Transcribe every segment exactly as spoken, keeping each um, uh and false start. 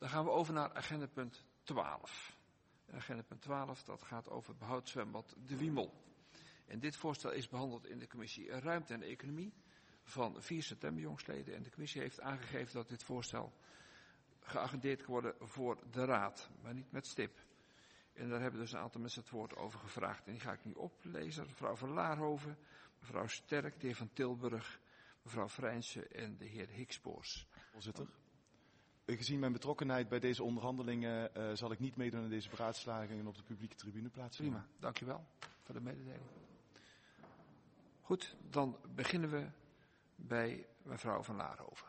Dan gaan we over naar agendapunt twaalf. Agendapunt twaalf, dat gaat over het behoudzwembad De Wiemel. En dit voorstel is behandeld in de commissie Ruimte en Economie van vier september jongsleden. En de commissie heeft aangegeven dat dit voorstel geagendeerd kan worden voor de raad, maar niet met stip. En daar hebben dus een aantal mensen het woord over gevraagd. En die ga ik nu oplezen. Mevrouw van Laarhoven, mevrouw Sterk, de heer Van Tilburg, mevrouw Vrijnsen en de heer Hikspoors. Voorzitter. Gezien mijn betrokkenheid bij deze onderhandelingen uh, zal ik niet meedoen aan deze beraadslagingen op de publieke tribune plaatsen. Prima, dankjewel voor de mededeling. Goed, dan beginnen we bij mevrouw van Laarhoven.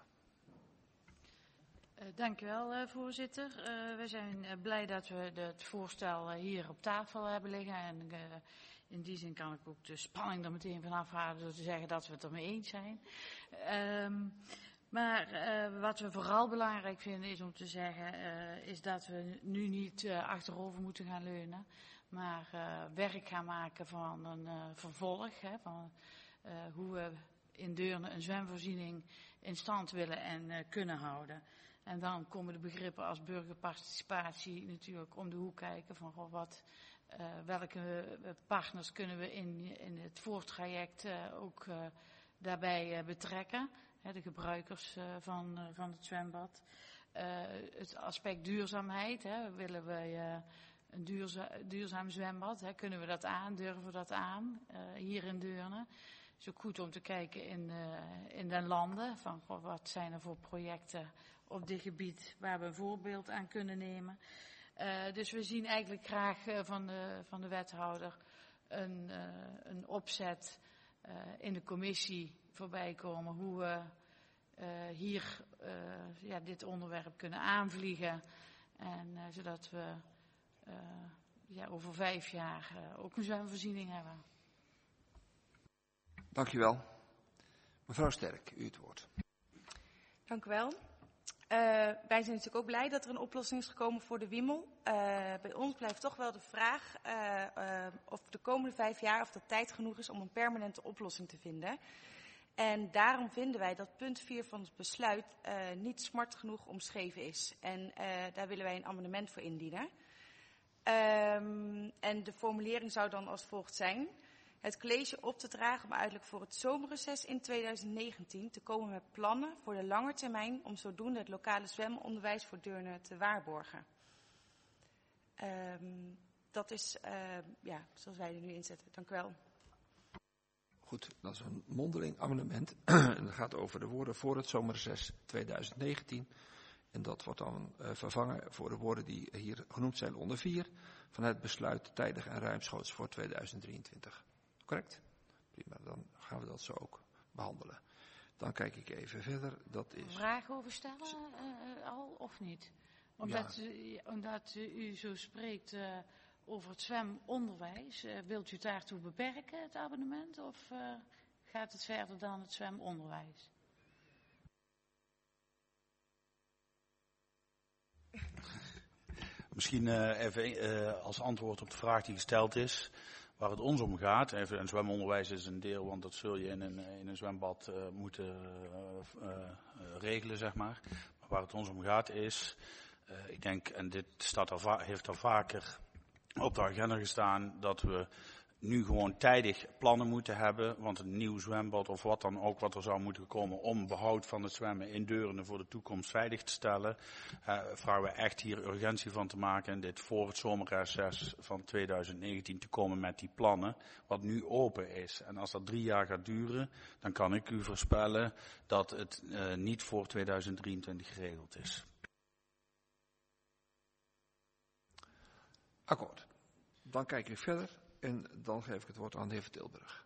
Uh, dank u wel, uh, voorzitter. Uh, we zijn uh, blij dat we de, het voorstel uh, hier op tafel hebben liggen. En uh, in die zin kan ik ook de spanning er meteen van afhalen door te zeggen dat we het ermee eens zijn. Um, maar uh, wat we vooral belangrijk vinden is om te zeggen, uh, is dat we nu niet uh, achterover moeten gaan leunen. Maar uh, werk gaan maken van een uh, vervolg, hè, van uh, hoe we in Deurne een zwemvoorziening in stand willen en uh, kunnen houden. En dan komen de begrippen als burgerparticipatie natuurlijk om de hoek kijken van goh, wat, uh, welke partners kunnen we in, in het voortraject uh, ook uh, daarbij uh, betrekken. Hè, de gebruikers uh, van, uh, van het zwembad. Uh, het aspect duurzaamheid, hè, willen we uh, een duurza- duurzaam zwembad, hè, kunnen we dat aan, durven we dat aan uh, hier in Deurne. Het is ook goed om te kijken in, uh, in de landen van goh, wat zijn er voor projecten op dit gebied waar we een voorbeeld aan kunnen nemen. Uh, dus we zien eigenlijk graag uh, van, de, van de wethouder een, uh, een opzet uh, in de commissie voorbij komen hoe we uh, hier uh, ja, dit onderwerp kunnen aanvliegen. En uh, zodat we uh, ja, over vijf jaar uh, ook een zwemvoorziening hebben. Dankjewel. Mevrouw Sterk, u het woord. Dank u wel. Uh, wij zijn natuurlijk ook blij dat er een oplossing is gekomen voor de Wiemel. Uh, bij ons blijft toch wel de vraag uh, uh, of de komende vijf jaar of dat tijd genoeg is om een permanente oplossing te vinden. En daarom vinden wij dat punt vier van het besluit uh, niet smart genoeg omschreven is. En uh, daar willen wij een amendement voor indienen. Um, en de formulering zou dan als volgt zijn: het college op te dragen om uiterlijk voor het zomerreces in tweeduizend negentien te komen met plannen voor de lange termijn om zodoende het lokale zwemonderwijs voor Deurne te waarborgen. Um, dat is uh, ja, zoals wij er nu in zetten. Dank u wel. Goed, dat is een mondeling amendement. En dat gaat over de woorden voor het zomerreces tweeduizend negentien. En dat wordt dan uh, vervangen voor de woorden die hier genoemd zijn onder vier van het besluit tijdig en ruimschoots voor tweeduizend drieëntwintig. Correct? Prima, dan gaan we dat zo ook behandelen. Dan kijk ik even verder. Dat is... Vragen over stellen uh, al of niet? Omdat, ja. u, omdat u zo spreekt uh, over het zwemonderwijs. Uh, wilt u het daartoe beperken, het abonnement? Of uh, gaat het verder dan het zwemonderwijs? Misschien uh, even uh, als antwoord op de vraag die gesteld is. Waar het ons om gaat, even, en zwemonderwijs is een deel, want dat zul je in een, in een zwembad uh, moeten uh, uh, regelen, zeg maar. Maar waar het ons om gaat is, uh, ik denk, en dit staat al va- heeft al vaker op de agenda gestaan, dat we nu gewoon tijdig plannen moeten hebben, want een nieuw zwembad of wat dan ook wat er zou moeten komen om behoud van het zwemmen in Deurne voor de toekomst veilig te stellen, uh, vragen we echt hier urgentie van te maken en dit voor het zomerreces van tweeduizend negentien te komen met die plannen, wat nu open is. En als dat drie jaar gaat duren, dan kan ik u voorspellen dat het uh, niet voor tweeduizend drieëntwintig geregeld is. Akkoord. Dan kijk ik verder. En dan geef ik het woord aan de heer Van Tilburg.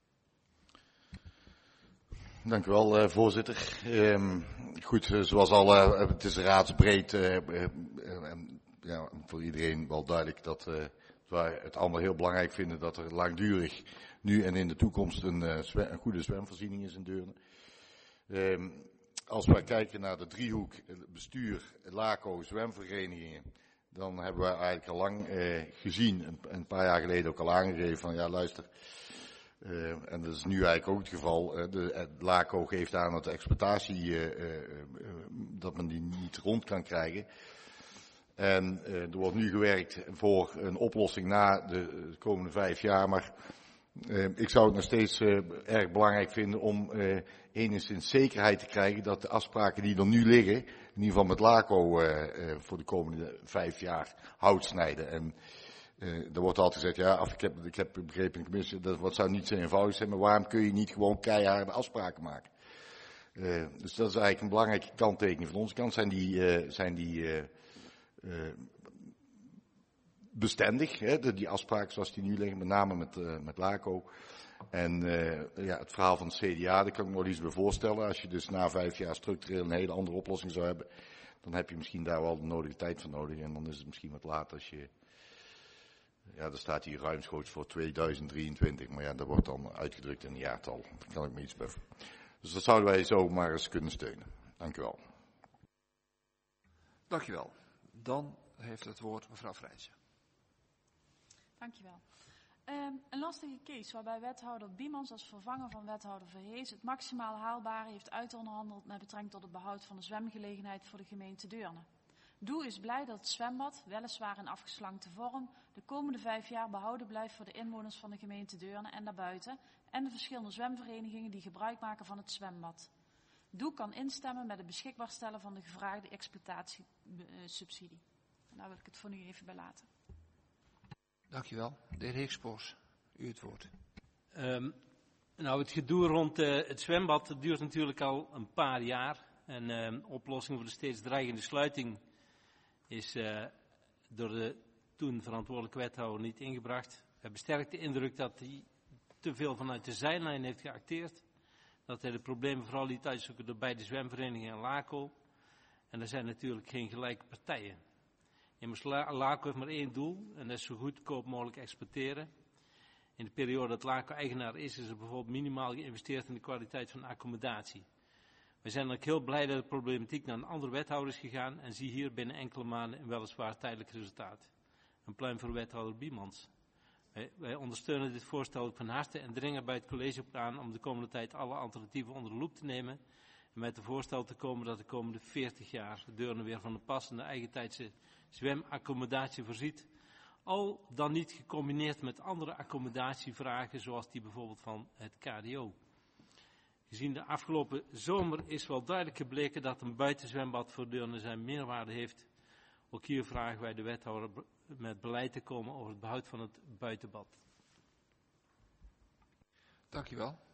Dank u wel, uh, voorzitter. Um, goed, uh, zoals al, uh, het is raadsbreed. Uh, uh, uh, ja, voor iedereen wel duidelijk dat uh, wij het allemaal heel belangrijk vinden dat er langdurig nu en in de toekomst een, uh, zwem, een goede zwemvoorziening is in Deurne. Um, als wij kijken naar de driehoek bestuur, LACO, zwemverenigingen, dan hebben we eigenlijk al lang uh, gezien, een, een paar jaar geleden ook al aangegeven van ja luister, Uh, en dat is nu eigenlijk ook het geval. Uh, de, het LACO geeft aan dat de exploitatie, uh, uh, uh, dat men die niet rond kan krijgen. En uh, er wordt nu gewerkt voor een oplossing na de, de komende vijf jaar. Maar uh, ik zou het nog steeds uh, erg belangrijk vinden om uh, enigszins zekerheid te krijgen dat de afspraken die er nu liggen, in ieder geval met LACO, uh, uh, voor de komende vijf jaar hout snijden. En Uh, er wordt altijd gezegd, ja, of ik heb, ik heb begrepen in de commissie, dat wat zou niet zo eenvoudig zijn, maar waarom kun je niet gewoon keiharde afspraken maken? Uh, dus dat is eigenlijk een belangrijke kanttekening van onze kant. Zijn die, uh, zijn die uh, uh, bestendig, hè, de, die afspraken zoals die nu liggen, met name met, uh, met LACO. En uh, ja, het verhaal van het C D A, daar kan ik me nog iets bij voorstellen. Als je dus na vijf jaar structureel een hele andere oplossing zou hebben, dan heb je misschien daar wel de nodige tijd voor nodig. En dan is het misschien wat later als je... Ja, er staat hier ruimschoots voor tweeduizend drieëntwintig, maar ja, dat wordt dan uitgedrukt in een jaartal. Daar kan ik me iets bij. Dus dat zouden wij zo maar eens kunnen steunen. Dank u wel. Dank u wel. Dan heeft het woord mevrouw Vrijtje. Dank je wel. Um, een lastige case waarbij wethouder Biemans als vervanger van wethouder Verhees het maximaal haalbare heeft uitonderhandeld met betrekking tot het behoud van de zwemgelegenheid voor de gemeente Deurne. Doe is blij dat het zwembad, weliswaar in afgeslankte vorm, de komende vijf jaar behouden blijft voor de inwoners van de gemeente Deurne en daarbuiten en de verschillende zwemverenigingen die gebruik maken van het zwembad. Doe kan instemmen met het beschikbaar stellen van de gevraagde exploitatiesubsidie. En daar wil ik het voor nu even bij laten. Dank u wel. De heer Hikspoors, u het woord. Um, nou, het gedoe rond uh, het zwembad dat duurt natuurlijk al een paar jaar. En de uh, oplossing voor de steeds dreigende sluiting is uh, door de toen verantwoordelijke wethouder niet ingebracht. We hebben sterk de indruk dat hij te veel vanuit de zijlijn heeft geacteerd. Dat hij de problemen vooral liet uitzoeken door beide zwemverenigingen en LACO. En er zijn natuurlijk geen gelijke partijen. Immers LACO heeft maar één doel en dat is zo goedkoop mogelijk exporteren. In de periode dat LACO eigenaar is, is er bijvoorbeeld minimaal geïnvesteerd in de kwaliteit van de accommodatie. We zijn ook heel blij dat de problematiek naar een andere wethouder is gegaan en zie hier binnen enkele maanden een weliswaar tijdelijk resultaat. Een pluim voor wethouder Biemans. Wij, wij ondersteunen dit voorstel ook van harte en dringen bij het college op aan om de komende tijd alle alternatieven onder de loep te nemen. En met het voorstel te komen dat de komende veertig jaar Deurne weer van een passende eigentijdse zwemaccommodatie voorziet. Al dan niet gecombineerd met andere accommodatievragen zoals die bijvoorbeeld van het K D O. Gezien de afgelopen zomer is wel duidelijk gebleken dat een buitenzwembad voor Deurne zijn meerwaarde heeft. Ook hier vragen wij de wethouder met beleid te komen over het behoud van het buitenbad. Dank u wel.